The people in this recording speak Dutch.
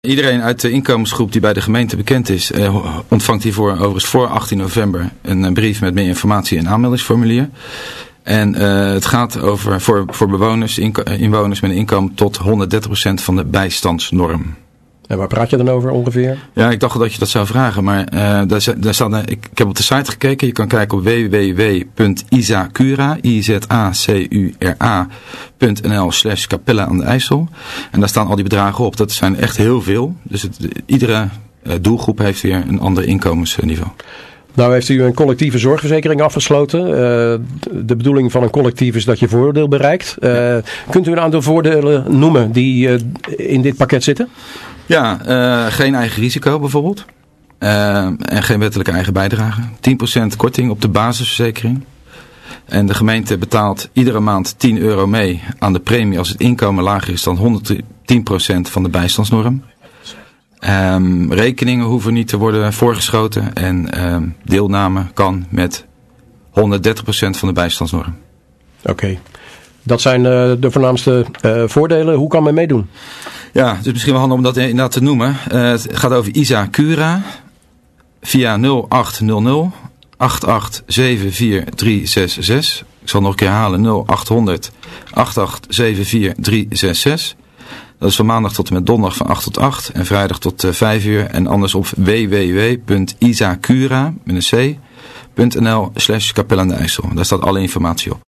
Iedereen uit de inkomensgroep die bij de gemeente bekend is, ontvangt hiervoor overigens voor 18 november een brief met meer informatie en aanmeldingsformulier. En het gaat over voor bewoners, inwoners met een inkomen tot 130% van de bijstandsnorm. En waar praat je dan over ongeveer? Ja, ik dacht dat je dat zou vragen, maar daar staat, ik heb op de site gekeken. Je kan kijken op www.isacura.nl/Capella aan de IJssel. En daar staan al die bedragen op. Dat zijn echt heel veel. Dus iedere doelgroep heeft weer een ander inkomensniveau. Nou heeft u een collectieve zorgverzekering afgesloten. De bedoeling van een collectief is dat je voordeel bereikt. Kunt u een aantal voordelen noemen die in dit pakket zitten? Ja, geen eigen risico bijvoorbeeld. En geen wettelijke eigen bijdrage. 10% korting op de basisverzekering. En de gemeente betaalt iedere maand €10 mee aan de premie als het inkomen lager is dan 110% van de bijstandsnorm. Rekeningen hoeven niet te worden voorgeschoten en deelname kan met 130% van de bijstandsnorm. Oké. Dat zijn de voornaamste voordelen. Hoe kan men meedoen? Ja, het is misschien wel handig om dat inderdaad te noemen. Het gaat over Isa Cura via 0800 8874366. Ik zal nog een keer halen, 0800 8874366. Dat is van maandag tot en met donderdag van 8 tot 8 en vrijdag tot 5 uur. En anders op www.isacura.nl/Capella aan de IJssel. Daar staat alle informatie op.